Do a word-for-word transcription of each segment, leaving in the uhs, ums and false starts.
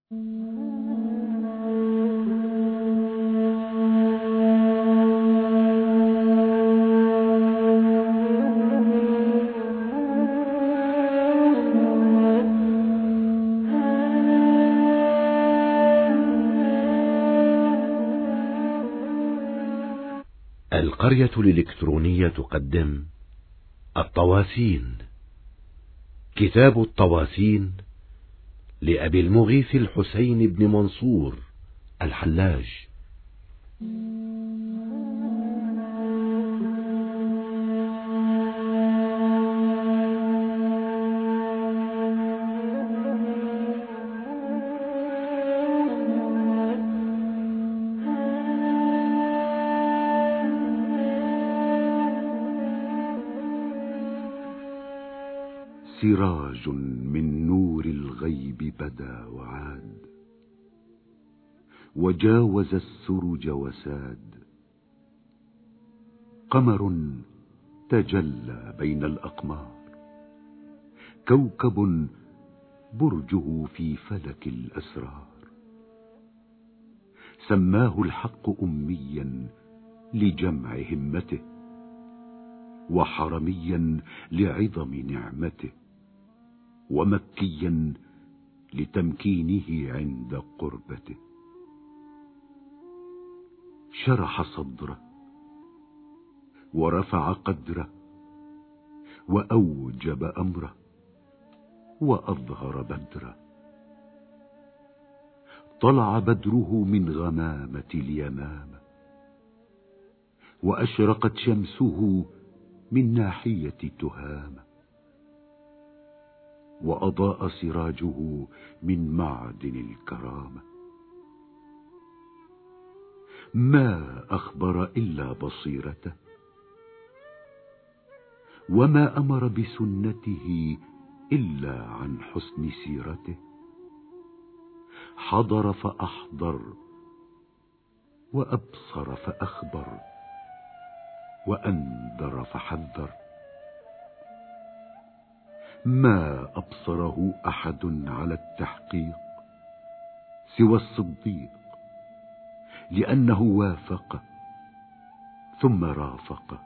القرية الإلكترونية تقدم الطواسين، كتاب الطواسين لأبي المغيث الحسين بن منصور الحلاج. سراج من نور الغيب بدا وعاد، وجاوز السرج وساد. قمر تجلى بين الأقمار، كوكب برجه في فلك الأسرار. سماه الحق أميا لجمع همته، وحرميا لعظم نعمته، ومكيا لتمكينه عند قربته. شرح صدره ورفع قدره، وأوجب أمره، وأظهر بدره. طلع بدره من غمامة اليمامة، وأشرقت شمسه من ناحية تهامة، وأضاء سراجه من معدن الكرامة. ما أخبر إلا بصيرته، وما أمر بسنته إلا عن حسن سيرته. حضر فأحضر، وأبصر فأخبر، وأنذر فحذر. ما أبصره أحد على التحقيق سوى الصديق، لأنه وافق ثم رافق،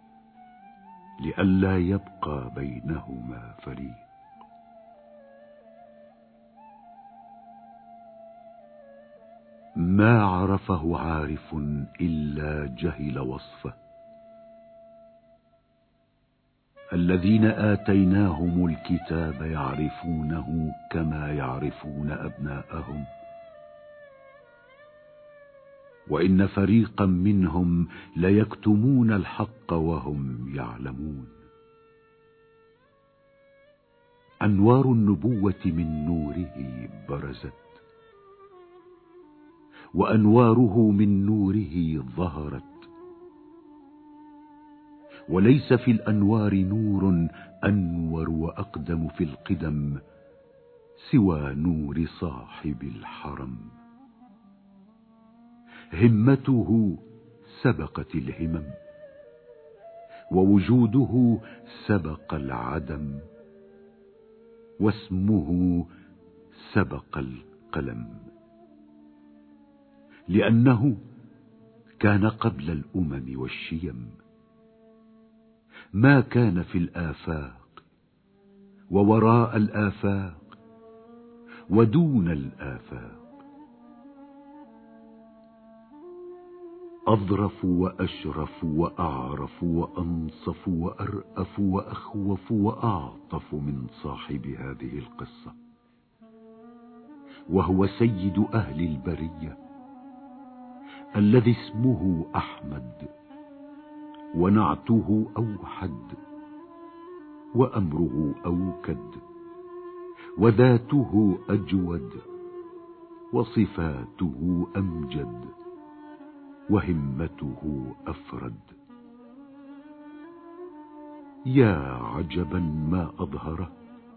لئلا يبقى بينهما فريق. ما عرفه عارف إلا جهل وصفه. الذين آتيناهم الكتاب يعرفونه كما يعرفون أبناءهم، وإن فريقا منهم ليكتمون الحق وهم يعلمون. أنوار النبوة من نوره برزت، وأنواره من نوره ظهرت. وليس في الأنوار نور أنور وأقدم في القدم سوى نور صاحب الحرم. همته سبقت الهمم، ووجوده سبق العدم، واسمه سبق القلم، لأنه كان قبل الأمم والشيم. ما كان في الآفاق ووراء الآفاق ودون الآفاق. أظرف وأشرف وأعرف وأنصف وأرأف وأخوف وأعطف من صاحب هذه القصة، وهو سيد أهل البرية، الذي اسمه أحمد، ونعته أوحد، وأمره أوكد، وذاته أجود، وصفاته أمجد، وهمته أفرد. يا عجبا ما أظهره،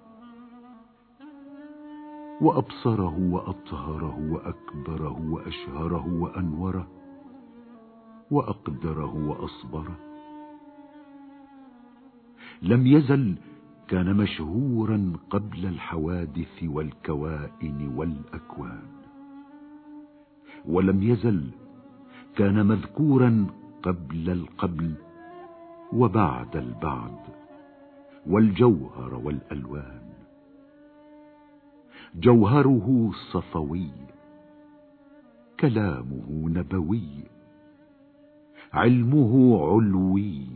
وأبصره وأطهره وأكبره وأشهره وأنوره، وأقدره وأصبره. لم يزل كان مشهورا قبل الحوادث والكوائن والأكوان، ولم يزل كان مذكورا قبل القبل وبعد البعد والجوهر والألوان. جوهره صفوي، كلامه نبوي، علمه علوي،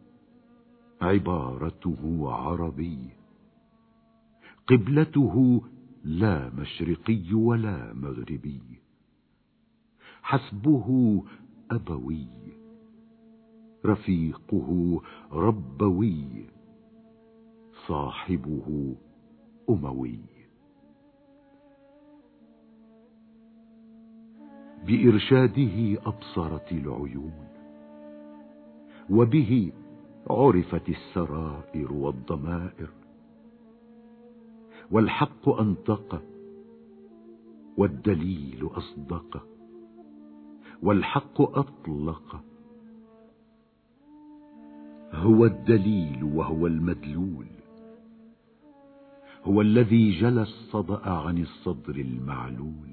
عبارته عربي، قبلته لا مشرقي ولا مغربي، حسبه أبوي، رفيقه ربوي، صاحبه أموي. بإرشاده أبصرت العيون، وبه عرفت السرائر والضمائر، والحق أنطق والدليل أصدق، والحق أطلق. هو الدليل وهو المدلول، هو الذي جلى الصدأ عن الصدر المعلول،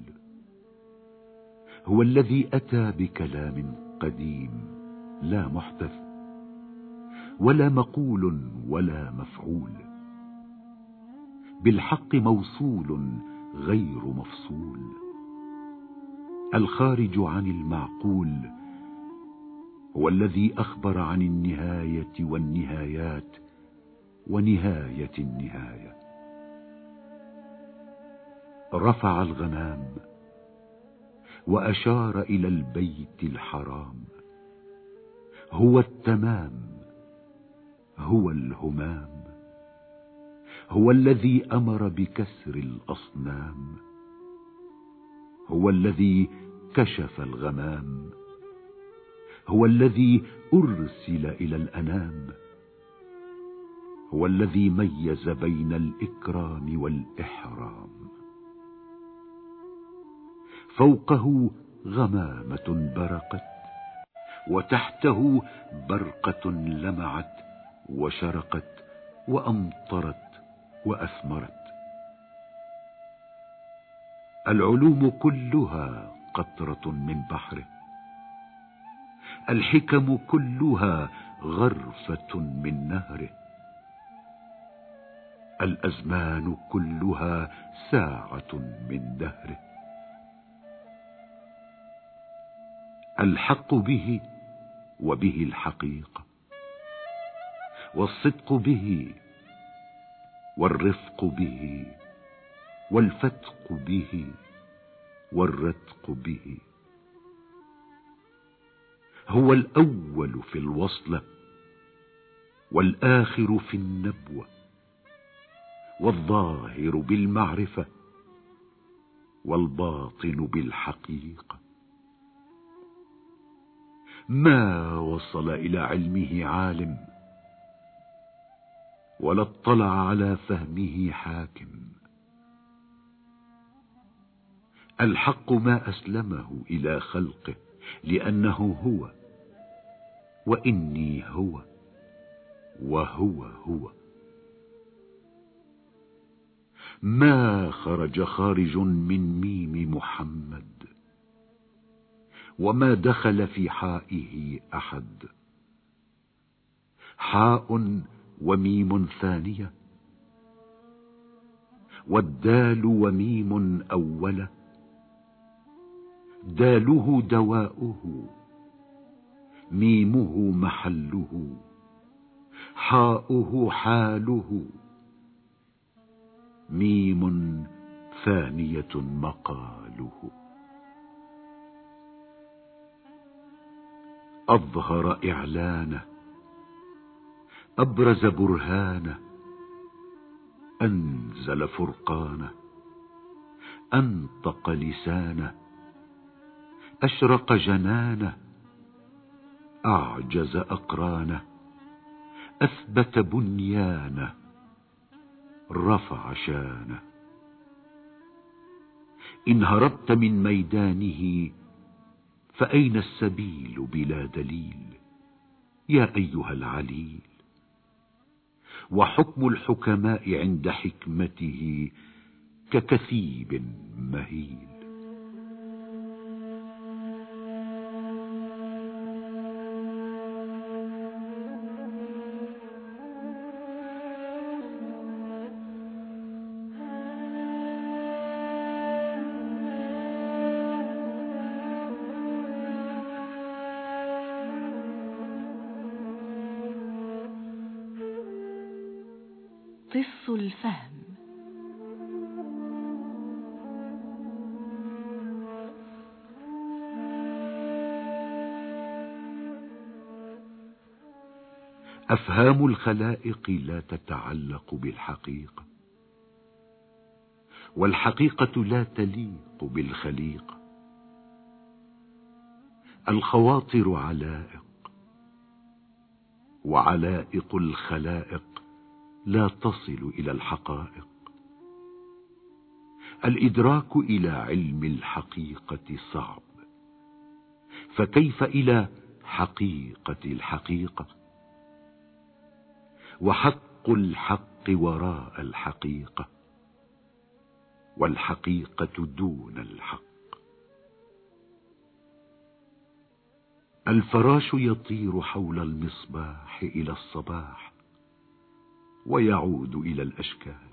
هو الذي أتى بكلام قديم لا محدث ولا مقول ولا مفعول، بالحق موصول غير مفصول، الخارج عن المعقول، هو الذي أخبر عن النهاية والنهايات ونهاية النهاية. رفع الغمام وأشار إلى البيت الحرام، هو التمام، هو الهمام، هو الذي أمر بكسر الأصنام، هو الذي كشف الغمام، هو الذي أرسل إلى الأنام، هو الذي ميز بين الإكرام والإحرام. فوقه غمامة برقت، وتحته برقة لمعت وشرقت وأمطرت وأثمرت. العلوم كلها قطرة من بحره، الحكم كلها غرفة من نهره، الأزمان كلها ساعة من دهره. الحق به وبه الحقيقة، والصدق به والرفق به والفتق به والرتق به. هو الأول في الوصلة، والآخر في النبوة، والظاهر بالمعرفة، والباطن بالحقيقة. ما وصل إلى علمه عالم، ولا اطلع على فهمه حاكم. الحق ما أسلمه إلى خلقه، لأنه هو، وإني هو، وهو هو. ما خرج خارج من ميم محمد، وما دخل في حائه أحد. حاء وميم ثانية، والدال وميم أولة. داله دواؤه، ميمه محله، حاؤه حاله، ميم ثانية مقاله. أظهر إعلانه، أبرز برهانه، أنزل فرقانه، أنطق لسانه، أشرق جنانه، أعجز أقرانه، أثبت بنيانه، رفع شانه. إن هربت من ميدانه فأين السبيل بلا دليل؟ يا أيها العليل، وحكم الحكماء عند حكمته ككثيب مهيل. طس الفهم. أفهام الخلائق لا تتعلق بالحقيقة، والحقيقة لا تليق بالخليقة. الخواطر علائق، وعلائق الخلائق لا تصل إلى الحقائق. الإدراك إلى علم الحقيقة صعب، فكيف إلى حقيقة الحقيقة؟ وحق الحق وراء الحقيقة، والحقيقة دون الحق. الفراش يطير حول المصباح إلى الصباح، ويعود إلى الأشكال،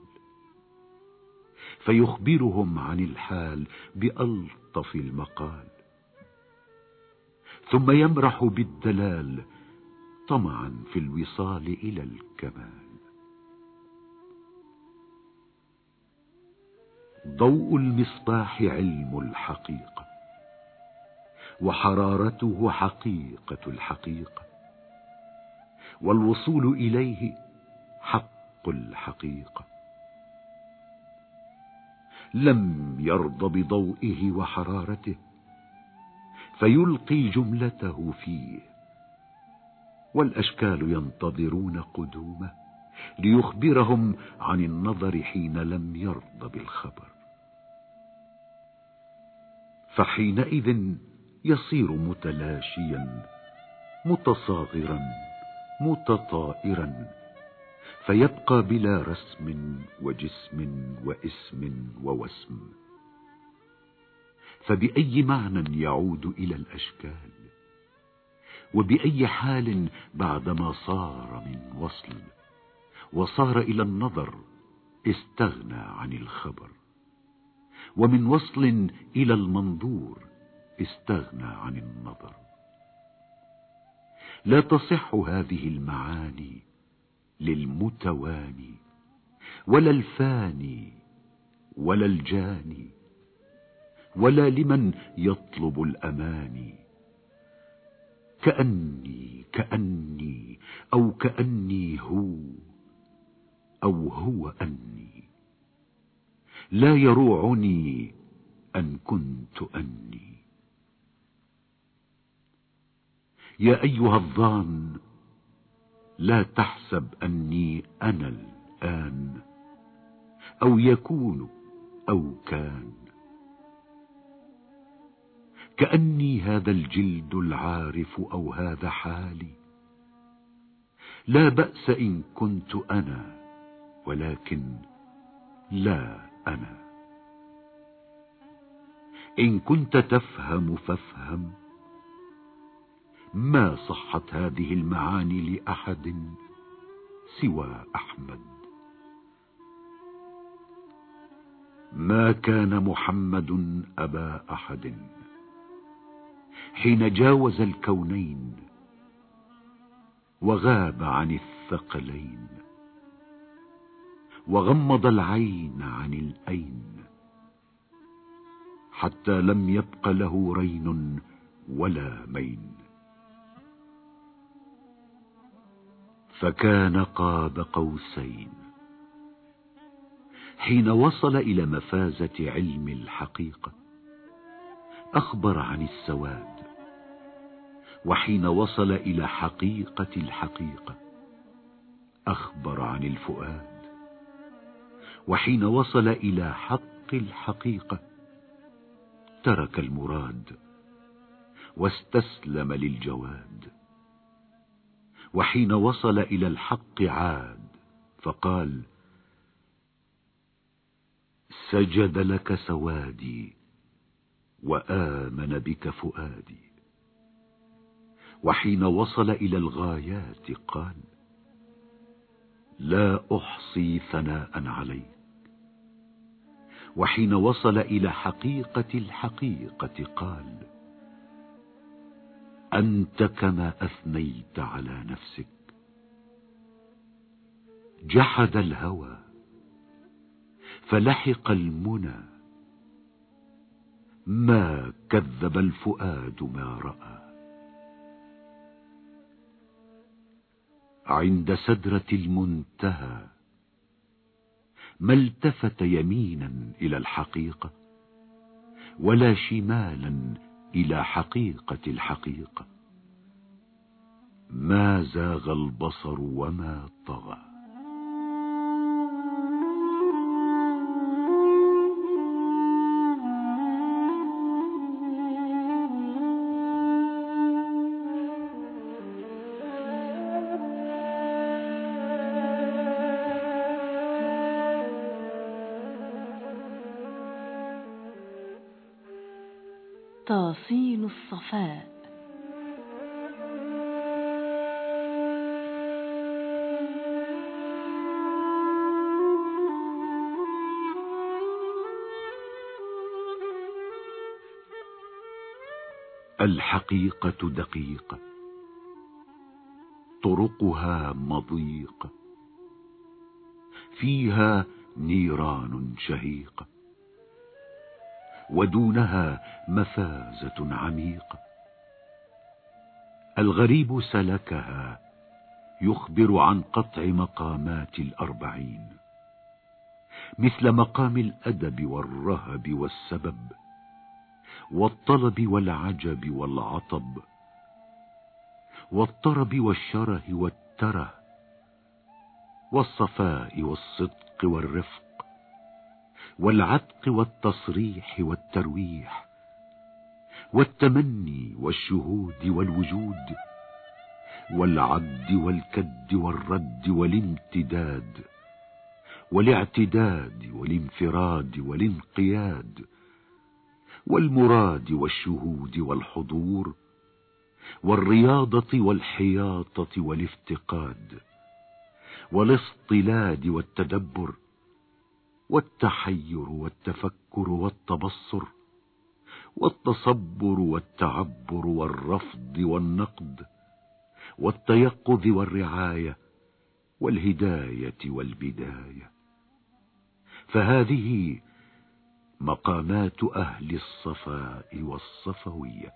فيخبرهم عن الحال بألطف المقال، ثم يمرح بالدلال طمعا في الوصال إلى الكمال. ضوء المصباح علم الحقيقة، وحرارته حقيقة الحقيقة، والوصول إليه حق الحقيقة. لم يرض بضوئه وحرارته، فيلقي جملته فيه، والأشكال ينتظرون قدومه ليخبرهم عن النظر حين لم يرض بالخبر. فحينئذ يصير متلاشيا متصاغرا متطائرا، فيبقى بلا رسم وجسم واسم ووسم. فبأي معنى يعود إلى الأشكال؟ وبأي حال بعدما صار من وصل وصار إلى النظر استغنى عن الخبر، ومن وصل إلى المنظور استغنى عن النظر؟ لا تصح هذه المعاني للمتواني، ولا الفاني، ولا الجاني، ولا لمن يطلب الأماني. كأني كأني أو كأني هو، أو هو أني، لا يروعني أن كنت أني. يا أيها الظان لا تحسب أني أنا الآن، أو يكون أو كان. كأني هذا الجلد العارف أو هذا حالي، لا بأس إن كنت أنا، ولكن لا أنا. إن كنت تفهم فافهم، ما صحت هذه المعاني لأحد سوى أحمد. ما كان محمد أبا أحد حين جاوز الكونين وغاب عن الثقلين، وغمض العين عن الأين، حتى لم يبق له رين ولا مين. فكان قاب قوسين حين وصل إلى مفازة علم الحقيقة، أخبر عن السواد، وحين وصل إلى حقيقة الحقيقة أخبر عن الفؤاد، وحين وصل إلى حق الحقيقة ترك المراد واستسلم للجواد، وحين وصل إلى الحق عاد فقال: سجد لك سوادي وآمن بك فؤادي. وحين وصل إلى الغايات قال: لا أحصي ثناء عليك. وحين وصل إلى حقيقة الحقيقة قال: أنت كما أثنيت على نفسك. جحد الهوى فلحق المنى، ما كذب الفؤاد ما رأى. عند سدرة المنتهى ما التفت يمينا إلى الحقيقة ولا شمالا إلى حقيقة الحقيقة. ما زاغ البصر وما طغى. تاصيل الصفاء. الحقيقة دقيقة، طرقها مضيقة، فيها نيران شهيقة، ودونها مفازة عميقة. الغريب سلكها يخبر عن قطع مقامات الأربعين، مثل مقام الأدب والرهب والسبب والطلب والعجب والعطب والطرب والشره والتره والصفاء والصدق والرفق والعتق والتصريح والترويح والتمني والشهود والوجود والعد والكد والرد والامتداد والاعتداد والانفراد والانقياد والمراد والشهود والحضور والرياضة والحياطة والافتقاد والاصطلاد والتدبر والتحير والتفكر والتبصر والتصبر والتعبر والرفض والنقد والتيقظ والرعاية والهداية والبداية. فهذه مقامات أهل الصفاء والصفوية.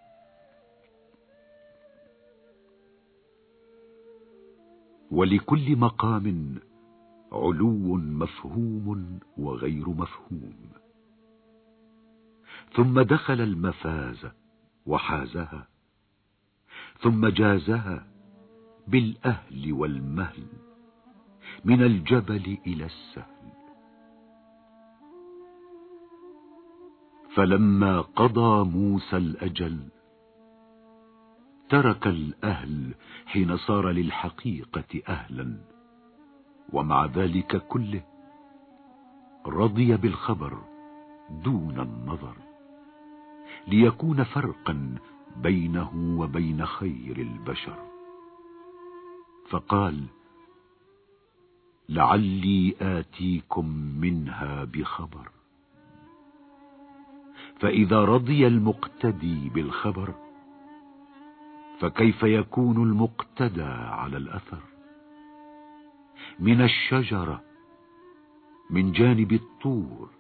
ولكل مقام علو مفهوم وغير مفهوم. ثم دخل المفاز وحازها، ثم جازها بالأهل والمهل من الجبل إلى السهل. فلما قضى موسى الأجل ترك الأهل حين صار للحقيقة أهلا، ومع ذلك كله رضي بالخبر دون النظر، ليكون فرقا بينه وبين خير البشر. فقال: لعلي آتيكم منها بخبر. فإذا رضي المقتدي بالخبر فكيف يكون المقتدى على الأثر؟ من الشجرة من جانب الطور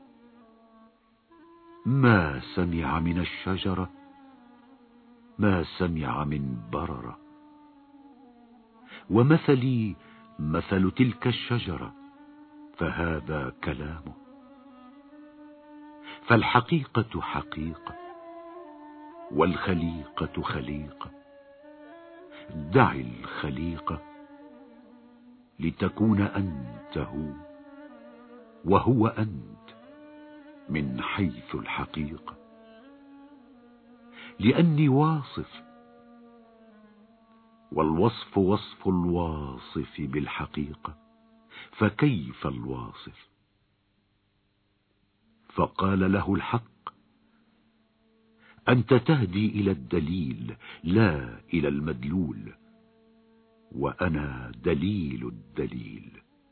ما سمع من الشجرة ما سمع من بررة. ومثلي مثل تلك الشجرة فهذا كلامه. فالحقيقة حقيقة والخليقة خليقة. دع الخليقة لتكون أنت هو وهو أنت من حيث الحقيقة. لأني واصف، والوصف وصف الواصف بالحقيقة. فكيف الواصف؟ فقال له الحق: أنت تهدي إلى الدليل لا إلى المدلول، وأنا دليل الدليل.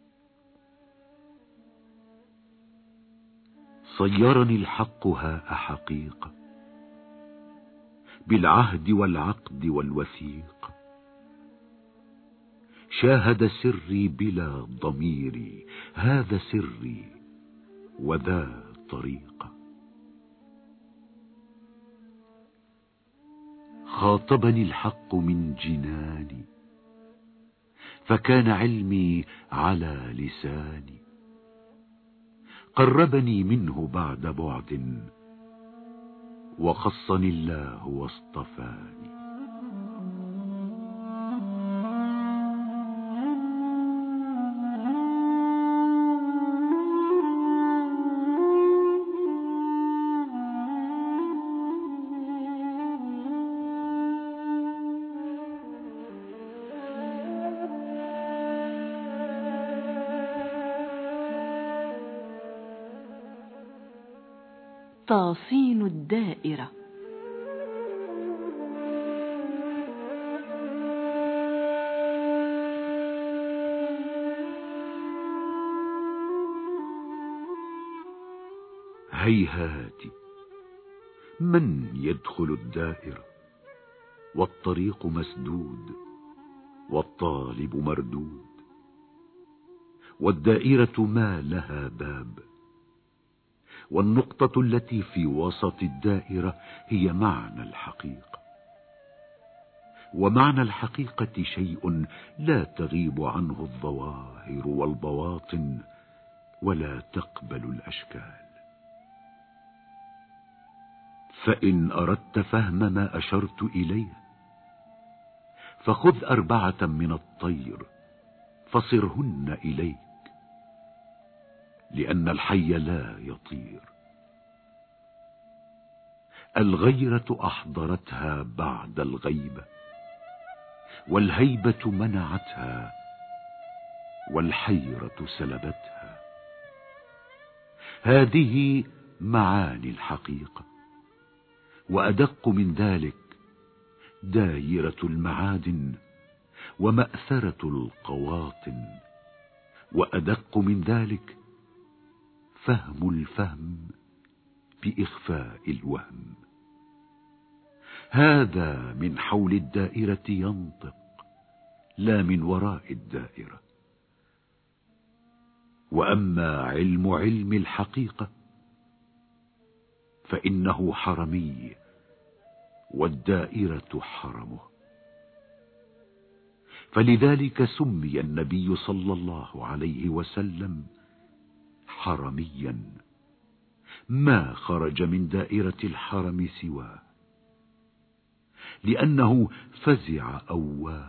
صيرني الحق هاء حقيقة، بالعهد والعقد والوثيق، شاهد سري بلا ضميري، هذا سري وذا طريقة. خاطبني الحق من جناني، فكان علمي على لساني، قربني منه بعد بعد، وخصني الله واصطفاني. تاصين الدائرة. هيهات، من يدخل الدائرة والطريق مسدود والطالب مردود، والدائرة ما لها باب، والنقطة التي في وسط الدائرة هي معنى الحقيقة. ومعنى الحقيقة شيء لا تغيب عنه الظواهر والبواطن، ولا تقبل الأشكال. فإن أردت فهم ما أشرت إليه، فخذ أربعة من الطير فصرهن إليك، لأن الحي لا يطير. الغيرة أحضرتها بعد الغيبة، والهيبة منعتها، والحيرة سلبتها. هذه معاني الحقيقة. وأدق من ذلك دائرة المعادن ومأثرة القواطن، وأدق من ذلك فهم الفهم بإخفاء الوهم. هذا من حول الدائرة ينطق، لا من وراء الدائرة. وأما علم علم الحقيقة فإنه حرمي، والدائرة حرمه. فلذلك سمي النبي صلى الله عليه وسلم حرميا، ما خرج من دائرة الحرم سواه، لأنه فزع أواه،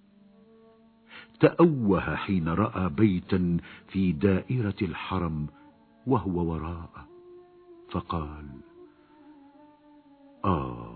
تأوه حين رأى بيتا في دائرة الحرم وهو وراءه، فقال: آه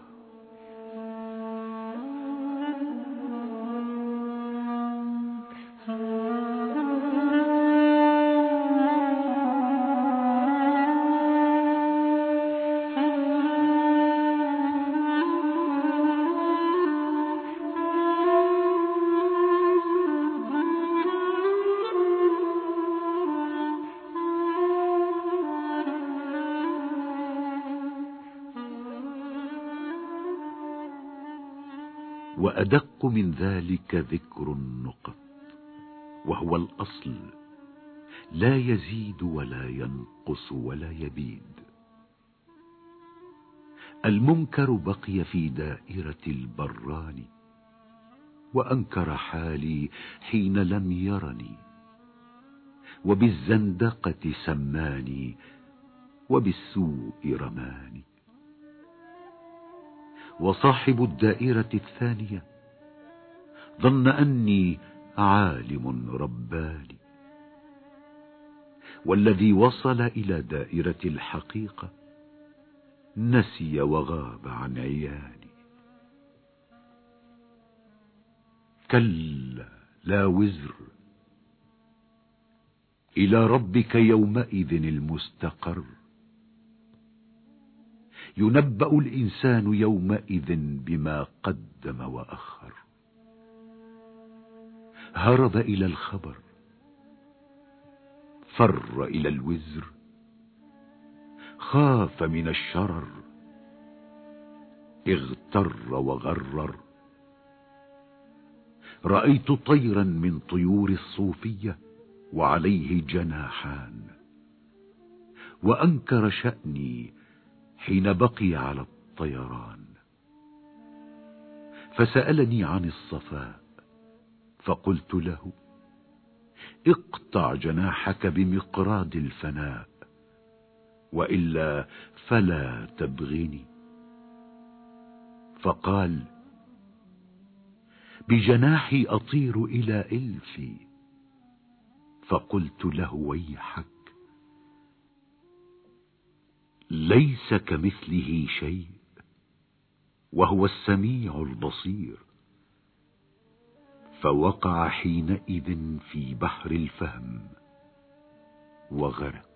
وأدق من ذلك ذكر النقط، وهو الأصل، لا يزيد ولا ينقص ولا يبيد. المنكر بقي في دائرة البراني، وأنكر حالي حين لم يرني، وبالزندقة سماني، وبالسوء رماني. وصاحب الدائرة الثانية ظن أني عالم رباني، والذي وصل إلى دائرة الحقيقة نسي وغاب عن عياني. كلا لا وزر، إلى ربك يومئذ المستقر. ينبأ الإنسان يومئذ بما قدم وأخر. هرب إلى الخبر، فر إلى الوزر، خاف من الشرر، اغتر وغرر. رأيت طيرا من طيور الصوفية وعليه جناحان، وأنكر شأني حين بقي على الطيران. فسألني عن الصفاء، فقلت له: اقطع جناحك بمقراض الفناء، وإلا فلا تبغني. فقال: بجناحي أطير إلى إلفي. فقلت له: ويحك، ليس كمثله شيء، وهو السميع البصير. فوقع حينئذ في بحر الفهم وغرق.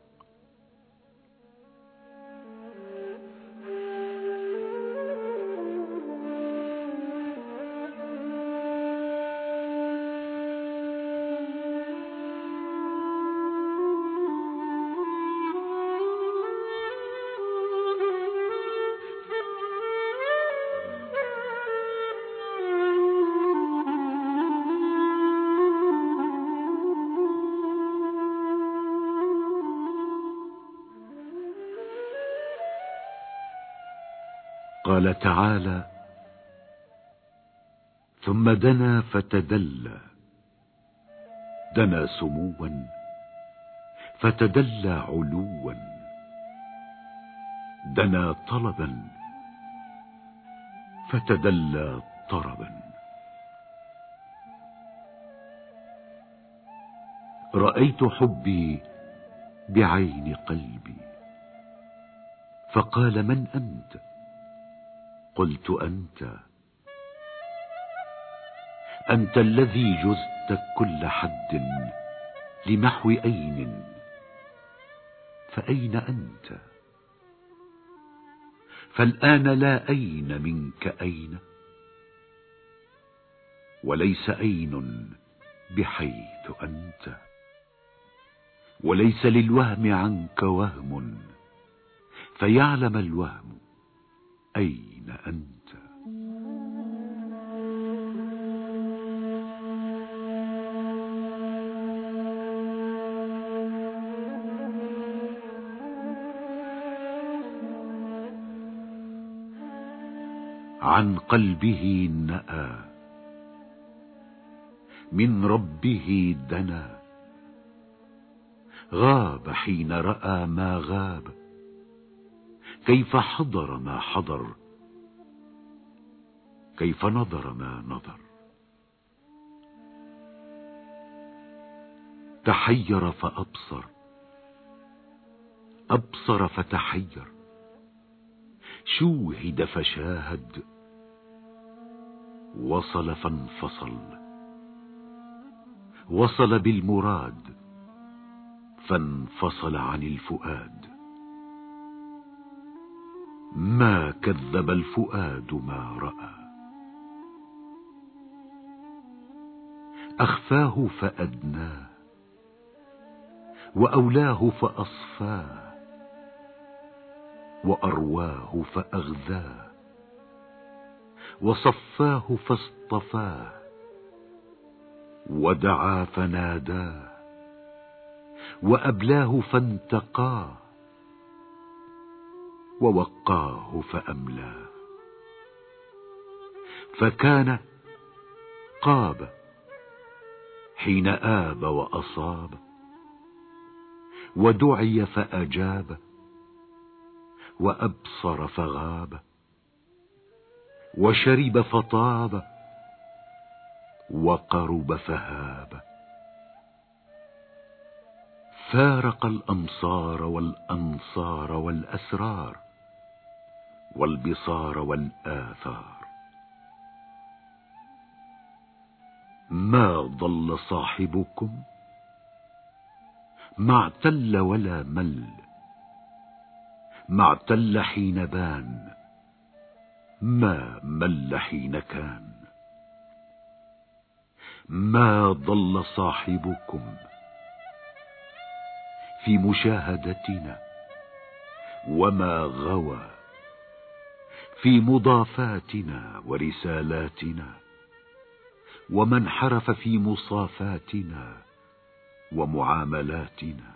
قال تعالى: ثم دنا فتدلى. دنا سموا فتدلى علوا. دنا طلبا فتدلى طربا. رأيت حبي بعين قلبي. فقال: من أنت؟ قلت: أنت أنت الذي جزت كل حد لمحو أين. فأين أنت؟ فالآن لا أين منك أين، وليس أين بحيث أنت، وليس للوهم عنك وهم فيعلم الوهم أين أنت. عن قلبه نأى، من ربه دنا. غاب حين رأى ما غاب، كيف حضر ما حضر، كيف نظر ما نظر. تحير فأبصر، أبصر فتحير. شوهد فشاهد، وصل فانفصل. وصل بالمراد فانفصل عن الفؤاد. ما كذب الفؤاد ما رأى. أخفاه فأدناه، وأولاه فأصفاه، وأرواه فأغذاه، وصفاه فاصطفاه، ودعا فناداه، وأبلاه فانتقاه، ووقاه فأملاه. فكان قاب حين آب وأصاب، ودعي فأجاب، وأبصر فغاب، وشرب فطاب، وقرب فهاب. فارق الأمصار والأنصار والأسرار والبصار والآثار. ما ضل صاحبكم، ما اعتل ولا مل، ما اعتل حين بان، ما مل حين كان. ما ضل صاحبكم في مشاهدتنا، وما غوى في مضافاتنا ورسالاتنا، وما انحرف في مصافاتنا ومعاملاتنا.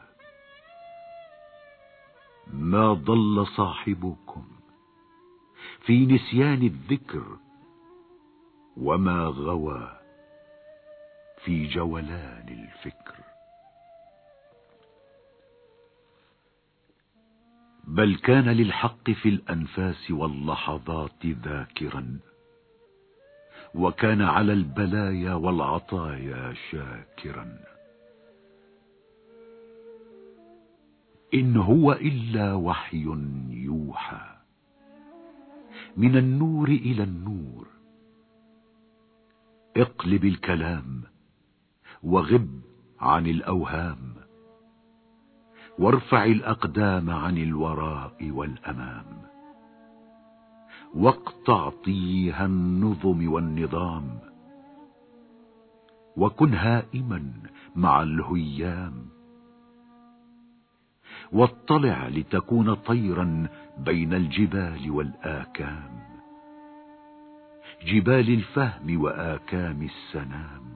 ما ضل صاحبكم في نسيان الذكر، وما غوى في جولان الفكر. بل كان للحق في الأنفاس واللحظات ذاكرا، وكان على البلايا والعطايا شاكرا. إن هو إلا وحي يوحى من النور إلى النور. اقلب الكلام وغب عن الأوهام، وارفع الأقدام عن الوراء والأمام، واقطع طيها النظم والنظام، وكن هائما مع الهيام، واطلع لتكون طيرا بين الجبال والآكام، جبال الفهم وآكام السنام،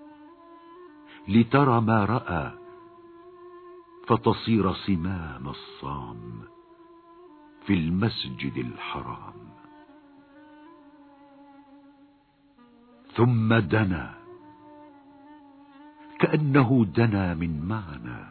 لترى ما رأى فتصير صمام الصام في المسجد الحرام. ثم دنا كأنه دنا من معنى،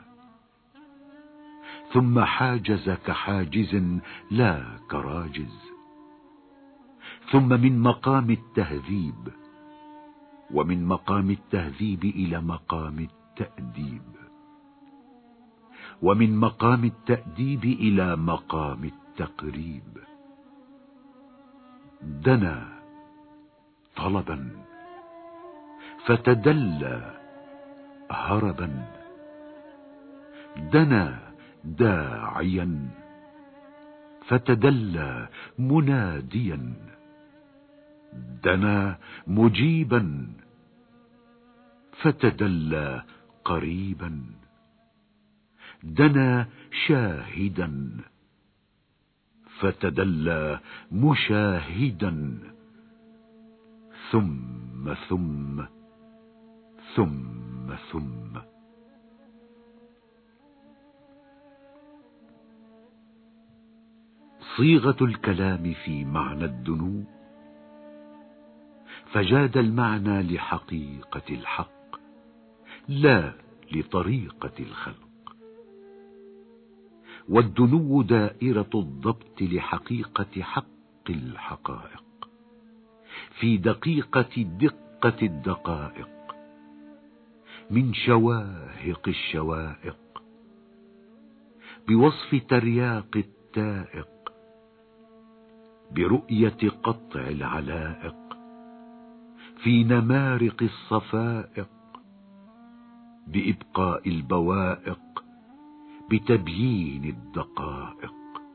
ثم حاجز كحاجز لا كراجز، ثم من مقام التهذيب، ومن مقام التهذيب إلى مقام التأديب، ومن مقام التأديب إلى مقام التقريب. دنا طلبا فتدلى هربا، دنا داعيا فتدلى مناديا، دنا مجيبا فتدلى قريبا، دنا شاهدا فتدلى مشاهدا، ثم ثم ثم ثم. صيغة الكلام في معنى الدنو، فجاد المعنى لحقيقة الحق لا لطريقة الخلق، والدنو دائرة الضبط لحقيقة حق الحقائق في دقيقة دقة الدقائق، من شواهق الشوائق، بوصف ترياق التائق، برؤية قطع العلائق، في نمارق الصفائق، بإبقاء البوائق، بتبيين الدقائق،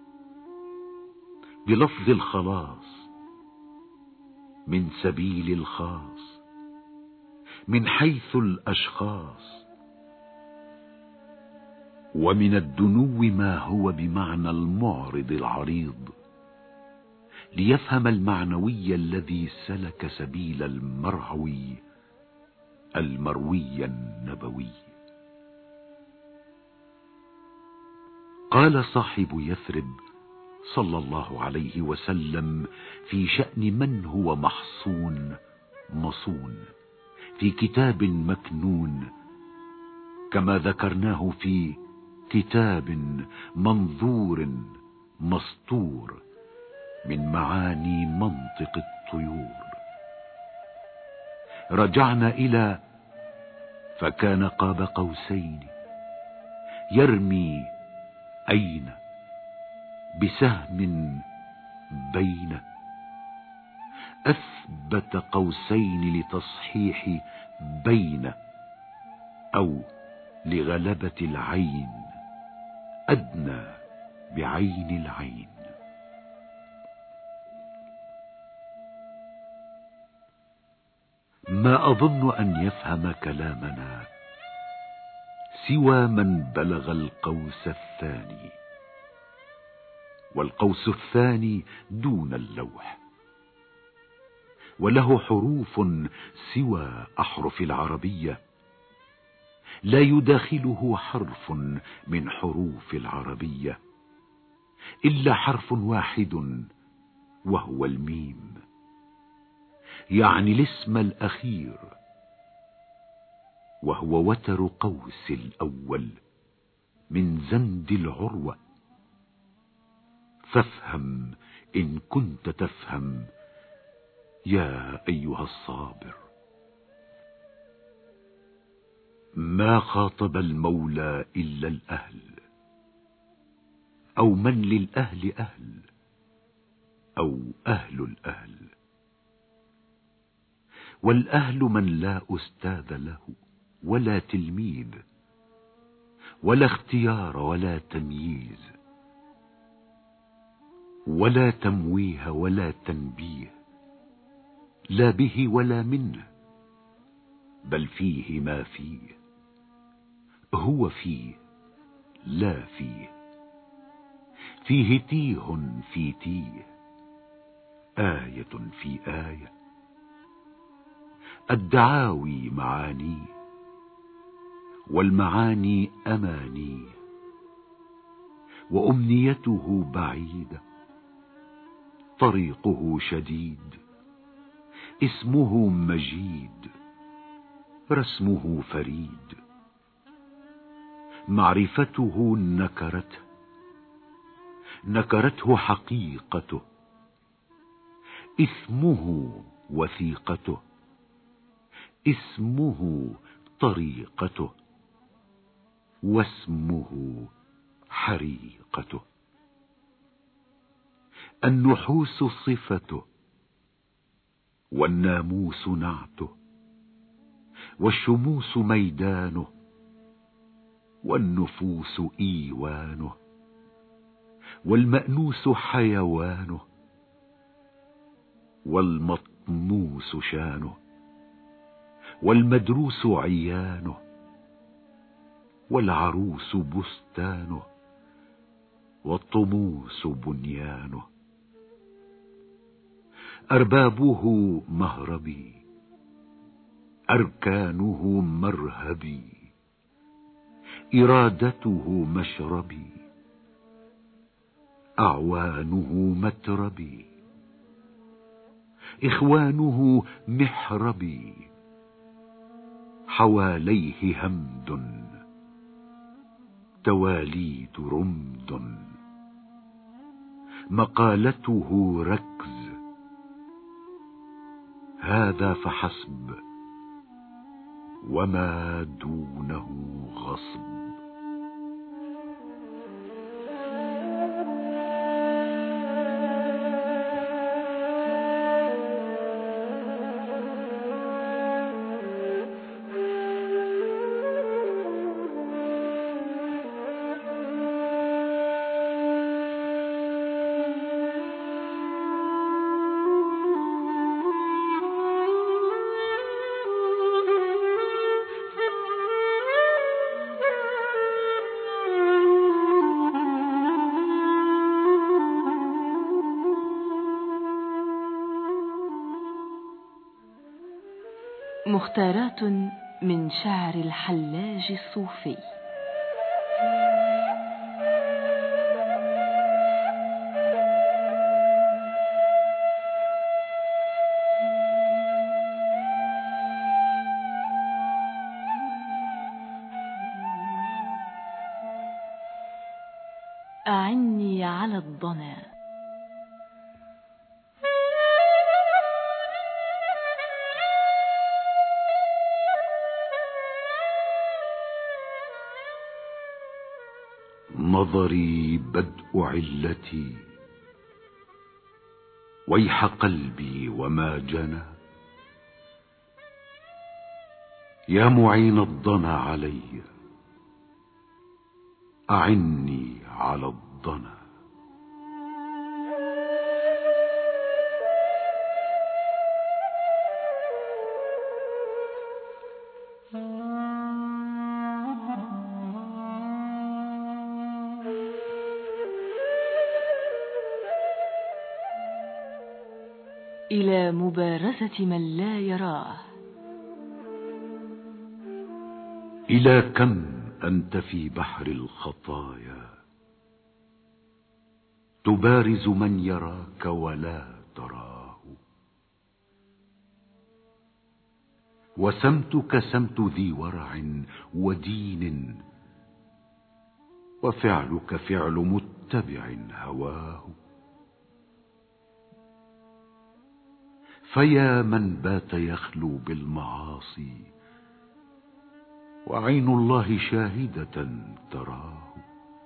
بلفظ الخلاص من سبيل الخاص، من حيث الأشخاص. ومن الدنو ما هو بمعنى المعرض العريض، ليفهم المعنوي الذي سلك سبيل المرعوي المروي النبوي. قال صاحب يثرب صلى الله عليه وسلم في شأن من هو محصون مصون في كتاب مكنون، كما ذكرناه في كتاب منظور مسطور من معاني منطق الطيور. رجعنا إلى فكان قاب قوسين يرمي أين بسهم بين، أثبت قوسين لتصحيح بين، أو لغلبة العين أدنى بعين العين. ما أظن أن يفهم كلامنا سوى من بلغ القوس الثاني، والقوس الثاني دون اللوح، وله حروف سوى أحرف العربية، لا يداخله حرف من حروف العربية إلا حرف واحد وهو الميم، يعني الاسم الأخير، وهو وتر قوس الأول من زند العروة. فافهم إن كنت تفهم يا أيها الصابر. ما خاطب المولى إلا الأهل، أو من للأهل أهل، أو أهل الأهل، والأهل من لا أستاذ له ولا تلميذ، ولا اختيار ولا تمييز، ولا تمويه ولا تنبيه، لا به ولا منه، بل فيه ما فيه، هو فيه لا فيه، فيه تيه في تيه، آية في آية، الدعاوي معانيه، والمعاني أمانيه، وأمنيته بعيدة، طريقه شديد، اسمه مجيد، رسمه فريد، معرفته نكرته، نكرته حقيقته، اسمه وثيقته، اسمه طريقته، واسمه حريقته. النحوس صفته، والناموس نعته، والشموس ميدانه، والنفوس إيوانه، والمأنوس حيوانه، والمطموس شانه، والمدروس عيانه، والعروس بستانه، والطموس بنيانه. أربابه مهربي، أركانه مرهبي، إرادته مشربي، أعوانه متربي، إخوانه محربي، حواليه همد، تواليد رمد، مقالته ركز، هذا فحسب، وما دونه غصب. مختارات من شعر الحلاج الصوفي. أعني على الضنا، نظري بدء علتي، ويح قلبي وما جنى، يا معين الضنا علي، أعني على الضنا. إلى مبارزة من لا يراه. إلى كم أنت في بحر الخطايا تبارز من يراك ولا تراه، وسمتك سمت ذي ورع ودين، وفعلك فعل متبع هواه. فيا من بات يخلو بالمعاصي وعين الله شاهدة تراه،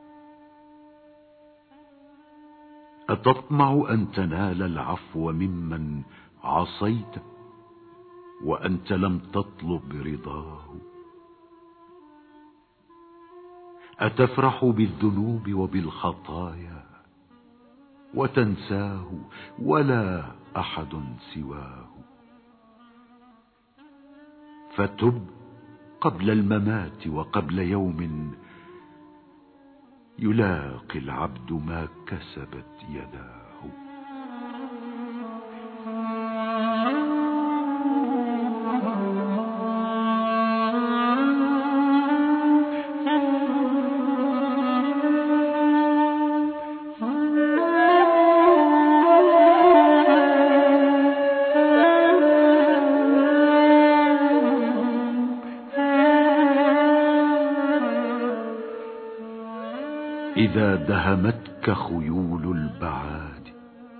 أتطمع أن تنال العفو ممن عصيت وأنت لم تطلب رضاه؟ أتفرح بالذنوب وبالخطايا وتنساه ولا أحد سواه؟ فتب قبل الممات وقبل يوم يلاقي العبد ما كسبت يداه. إذا دهمتك خيول البعاد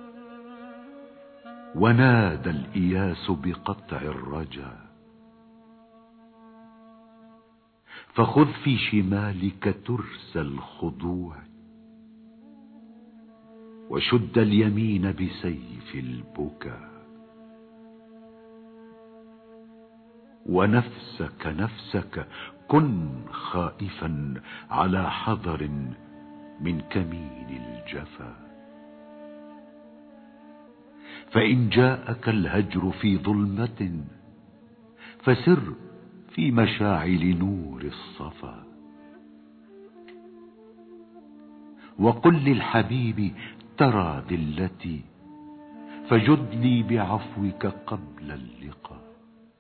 ونادى الإياس بقطع الرجا، فخذ في شمالك ترس الخضوع وشد اليمين بسيف البكا، ونفسك نفسك كن خائفا على حذر من كمين الجفا. فإن جاءك الهجر في ظلمة فسر في مشاعل نور الصفا، وقل للحبيب ترى ذلتي فجد لي بعفوك قبل اللقاء.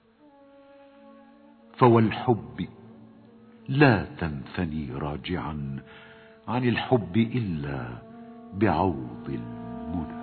فوالحب لا تنثني راجعا عن الحب إلا بعوض المنى.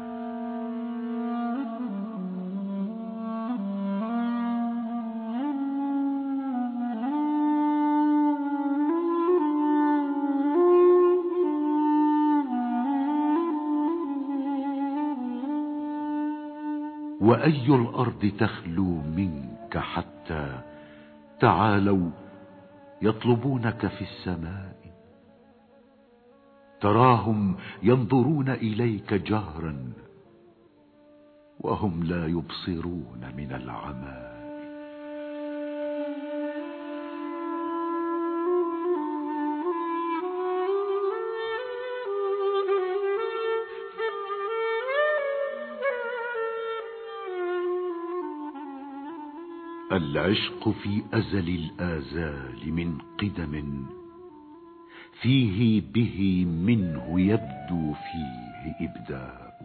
وأي الأرض تخلو منك حتى تعالوا يطلبونك في السماء، تراهم ينظرون إليك جهرا وهم لا يبصرون من العماء. العشق في أزل الآزال من قدم، فيه به منه يبدو فيه إبداء.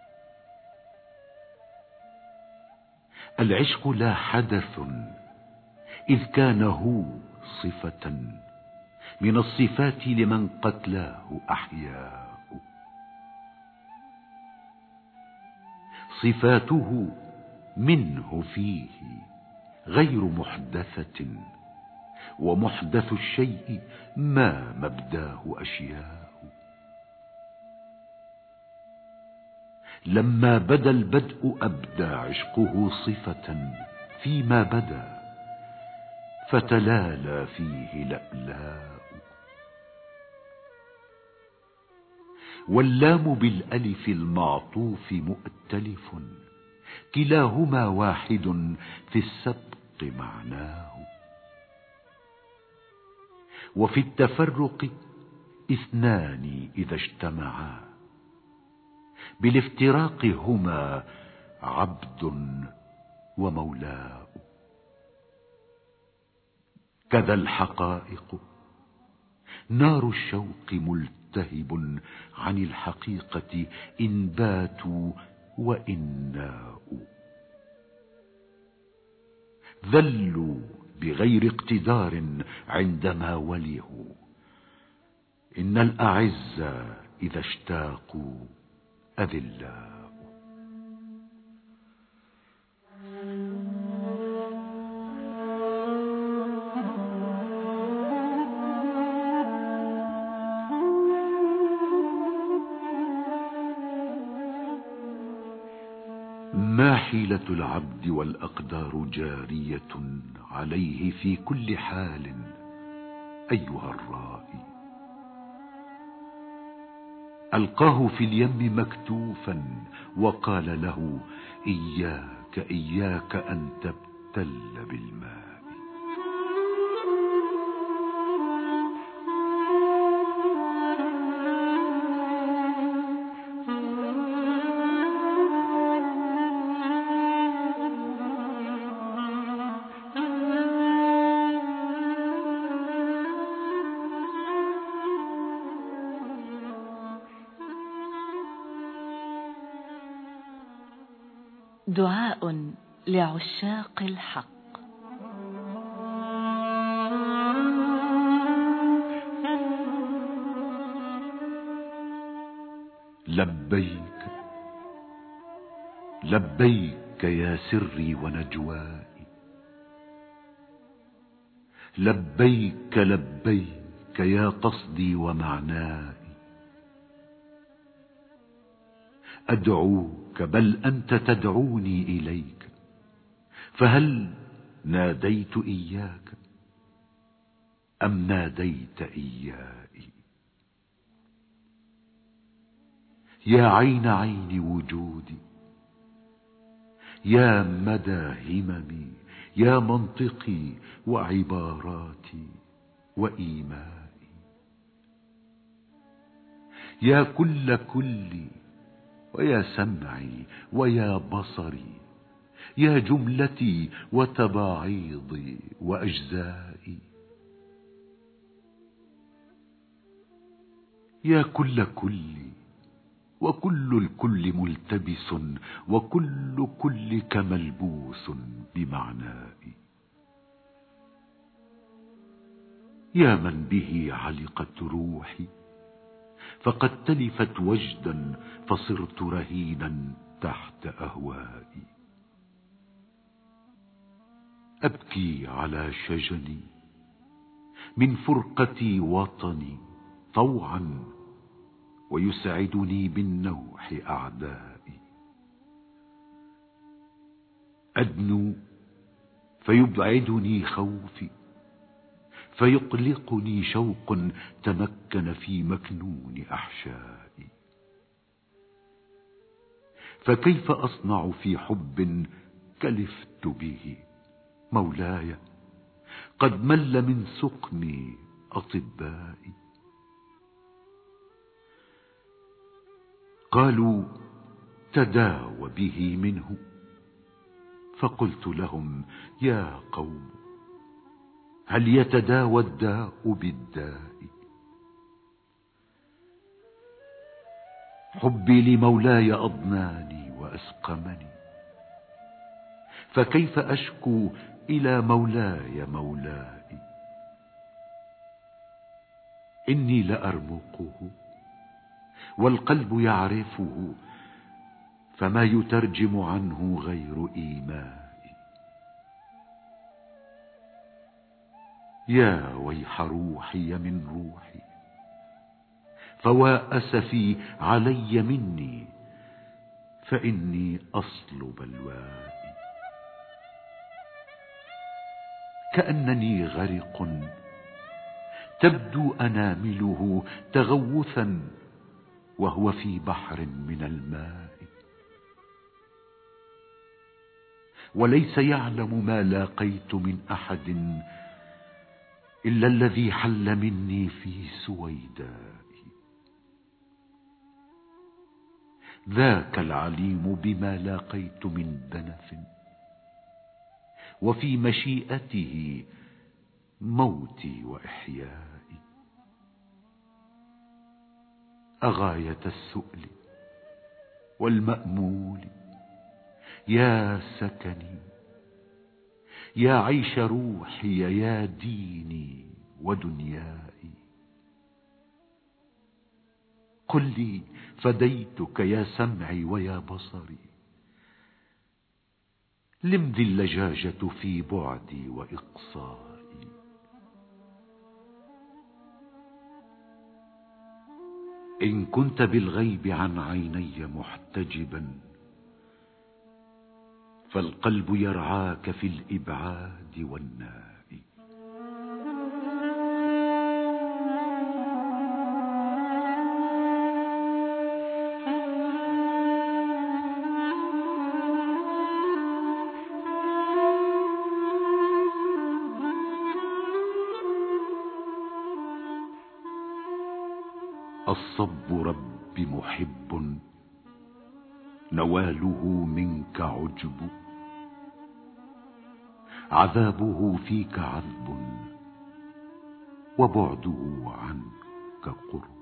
العشق لا حدث إذ كان هو صفة من الصفات لمن قتلاه أحياء. صفاته منه فيه غير محدثة، ومحدث الشيء ما مبداه أشياء. لما بدا البدء أبدى عشقه صفة فيما بدا، فتلالى فيه لألاء. واللام بالألف المعطوف مؤتلف، كلاهما واحد في السبق معناه. وفي التفرق اثنان إذا اجتمعا بالافتراق هما عبد ومولاه. كذا الحقائق نار الشوق ملتهب عن الحقيقة إن باتوا وإن ناءوا. ذلوا بغير اقتدار عندما ولهوا، إن الأعزة إذا اشتاقوا أذلاء. ما حيلة العبد والأقدار جارية عليه في كل حال أيها الرائي. ألقاه في اليم مكتوفا وقال له إياك إياك أن تبتل بالماء. دعاء لعشاق الحق. لبيك لبيك يا سري ونجوائي، لبيك لبيك يا قصدي ومعنائي. أدعوك بل أنت تدعوني إليك، فهل ناديت إياك أم ناديت إياي؟ يا عين عين وجودي، يا مدى هممي، يا منطقي وعباراتي وإيمائي، يا كل كلي ويا سمعي ويا بصري، يا جملتي وتباعيضي وأجزائي، يا كل كلي وكل الكل ملتبس وكل كلك ملبوس بمعنائي. يا من به علقت روحي فقد تلفت وجدا فصرت رهينا تحت أهوائي. أبكي على شجني من فرقتي وطني طوعا، ويسعدني بالنوح أعدائي. أدنو فيبعدني خوفي، فيقلقني شوق تمكن في مكنون أحشائي. فكيف أصنع في حب كلفت به مولاي، قد مل من سقمي أطبائي. قالوا تداوى به منه، فقلت لهم يا قوم هل يتداوى الداء بالداء؟ حبي لمولاي أضناني وأسقمني، فكيف أشكو إلى مولاي مولاي؟ إني لأرمقه والقلب يعرفه، فما يترجم عنه غير إيمائي. يا ويح روحي من روحي، فوا أسفي علي مني، فإني أصل بلوائي. كأنني غرق تبدو أنامله تغوثا وهو في بحر من الماء، وليس يعلم ما لاقيت من أحد إلا الذي حل مني في سويدائي. ذاك العليم بما لاقيت من دنف، وفي مشيئته موتي وإحيائي. أغاية السؤل والمأمول يا سكني، يا عيش روحي، يا ديني ودنياي. قل لي فديتك يا سمعي ويا بصري، لم ذي اللجاجة في بعدي وإقصائي. إن كنت بالغيب عن عيني محتجبا، فالقلب يرعاك في الإبعاد والناء. الصب رب محب، نواله منك عجب، عذابه فيك عذب، وبعده عنك قرب.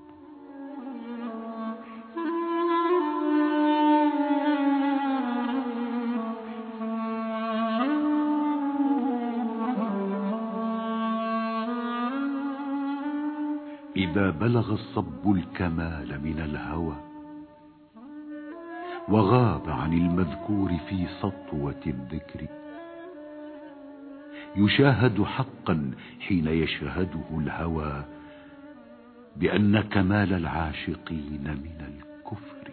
إذا بلغ الصب الكمال من الهوى، وغاب عن المذكور في سطوة الذكر، يشاهد حقا حين يشهده الهوى بأن كمال العاشقين من الكفر.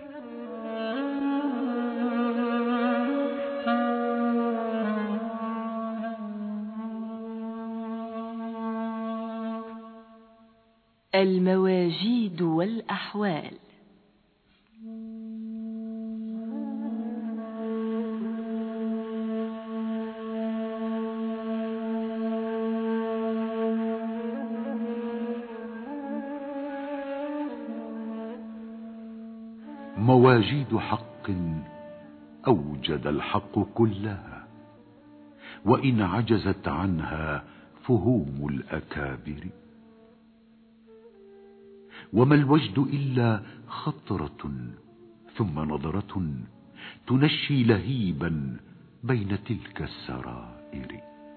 المواجيد والأحوال. مواجيد حق أوجد الحق كلها، وإن عجزت عنها فهوم الأكابر. وما الوجد إلا خطرة ثم نظرة تنشي لهيبا بين تلك السرائر.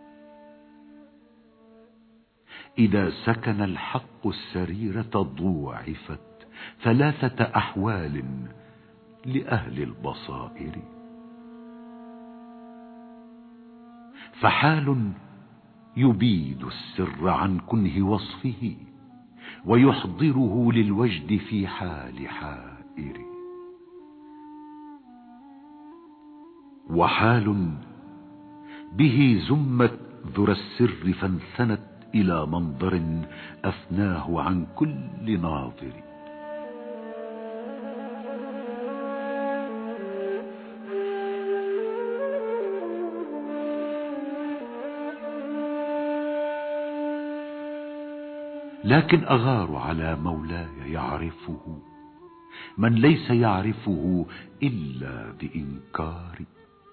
إذا سكن الحق السريرة ضوعفت ثلاثة أحوال لأهل البصائر. فحال يبيد السر عن كنه وصفه، ويحضره للوجد في حال حائر. وحال به زمت ذرى السر فانثنت إلى منظر أفناه عن كل ناظر. لكن أغار على مولاي يعرفه من ليس يعرفه إلا بإنكار.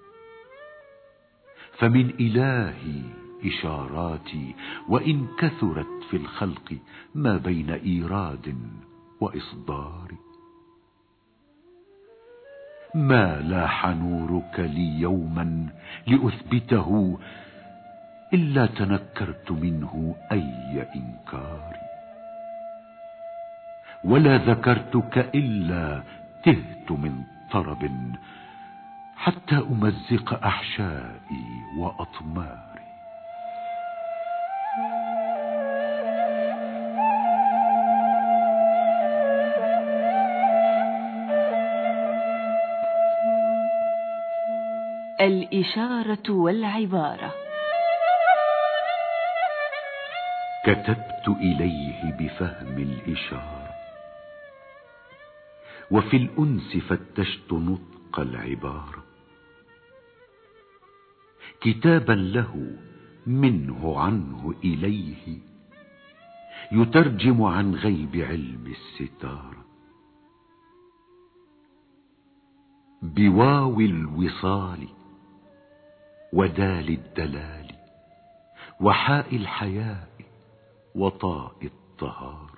فمن إلهي إشاراتي، وإن كثرت في الخلق ما بين إيراد وإصدار. ما لاح نورك لي يوما لأثبته، إلا تنكرت منه أي إنكار. ولا ذكرتك إلا تهت من طرب، حتى أمزق أحشائي وأطماري. الإشارة والعبارة. كتبت إليه بفهم الإشارة، وفي الأنس فتشت نطق العبارة. كتابا له منه عنه إليه، يترجم عن غيب علم الستارة. بواو الوصال ودال الدلال وحاء الحياء وطاء الطهارة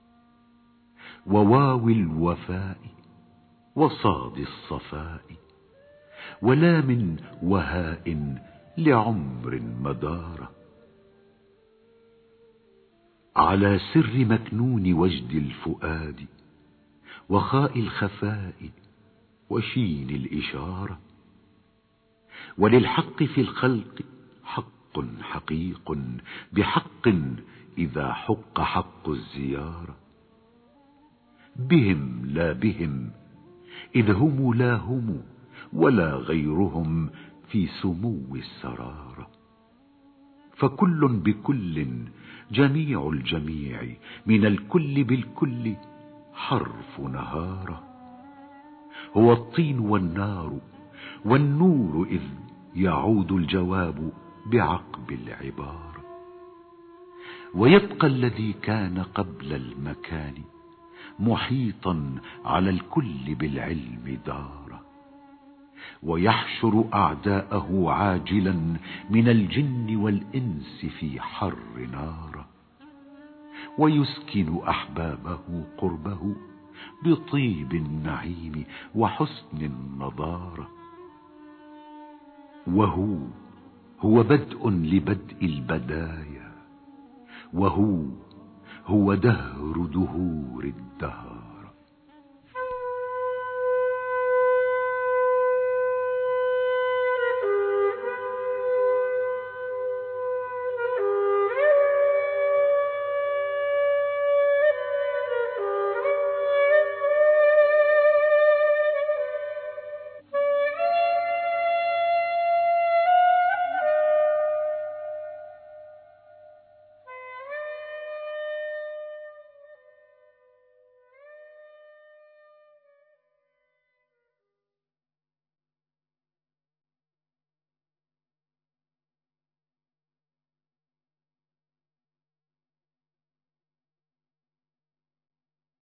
وواو الوفاء وصاد الصفاء ولام وهاء لعمر مدارة. على سر مكنون وجد الفؤاد وخاء الخفاء وشين الإشارة. وللحق في الخلق حق حقيق بحق إذا حق حق الزيارة. بهم لا بهم إذ هم لا هم ولا غيرهم في سمو السرارة. فكل بكل جميع الجميع من الكل بالكل حرف نهارة. هو الطين والنار والنور إذ يعود الجواب بعقب العبارة. ويبقى الذي كان قبل المكان محيطا على الكل بالعلم دارا. ويحشر أعداءه عاجلا من الجن والإنس في حر نارا. ويسكن أحبابه قربه بطيب النعيم وحسن النضارة. وهو هو بدء لبدء البدايا وهو هو دهر دهور الدهر.